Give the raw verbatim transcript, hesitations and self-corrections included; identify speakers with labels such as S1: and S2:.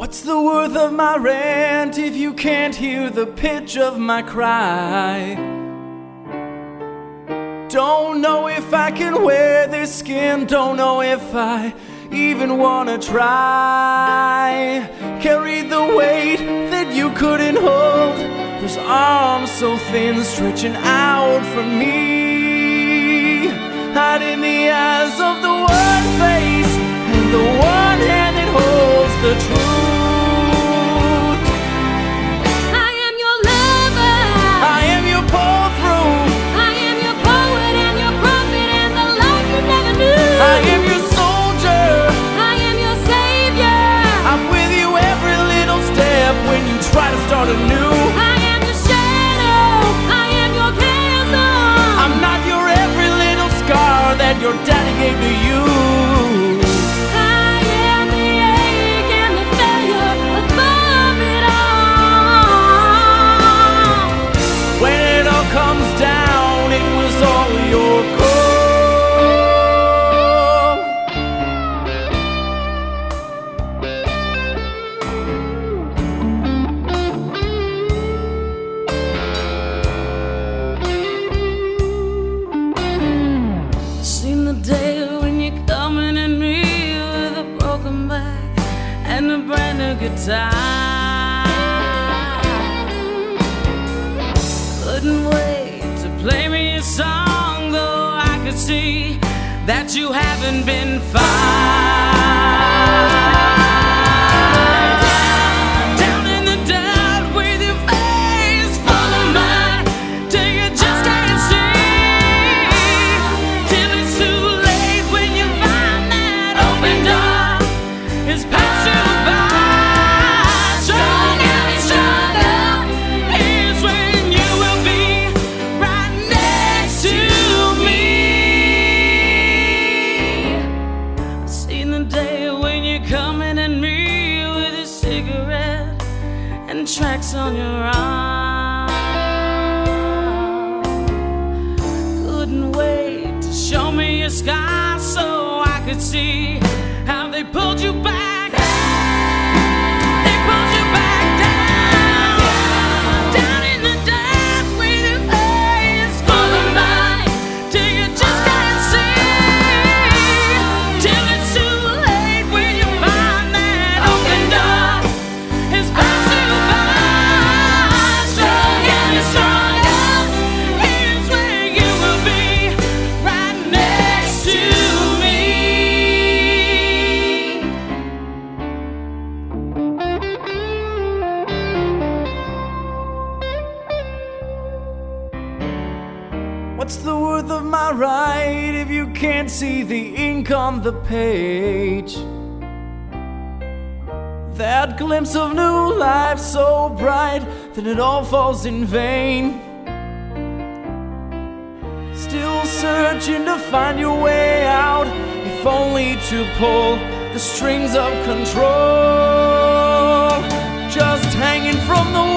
S1: What's the worth of my rant if you can't hear the pitch of my cry? Don't know if I can wear this skin, don't know if I even wanna try. Carry the weight that you couldn't hold, those arms so thin stretching out from me. Hide in the eyes of the one face and the one hand that holds the truth.
S2: I am your lover,
S1: I am your pull through,
S2: I am your poet and your prophet and the life you never knew.
S1: I am your soldier,
S2: I am your savior,
S1: I'm with you every little step when you try to start anew.
S2: I am your shadow, I am your chasm.
S1: I'm not your every little scar that your daddy gave to you.
S2: I am the ache and the failure above it all.
S1: When it all comes down, it was all your call.
S2: Seen the day when you're coming at me with a broken back and a brand new guitar. Couldn't wait to play me a song, though I could see that you haven't been fine. Down in the dirt with your face full of mud, till you just can't see. Till it's too late when you find that open door is past you by. Strong and stronger is when you will be right next to me. Seen the day when you're coming at me with a cigarette and tracks on your arm. Couldn't wait to show me your scars so I could see how they pulled you back. They pulled you back down, down in the dirt with your face full of mud, till you just can't see. Till it's too late when you find that open door is past you by. Strong and stronger is where you will be right next to me.
S1: What's the worth of my ride if you can't see the ink on the page? That glimpse of new life so bright that it all falls in vain. Still searching to find your way out, if only to pull the strings of control. Just hanging from the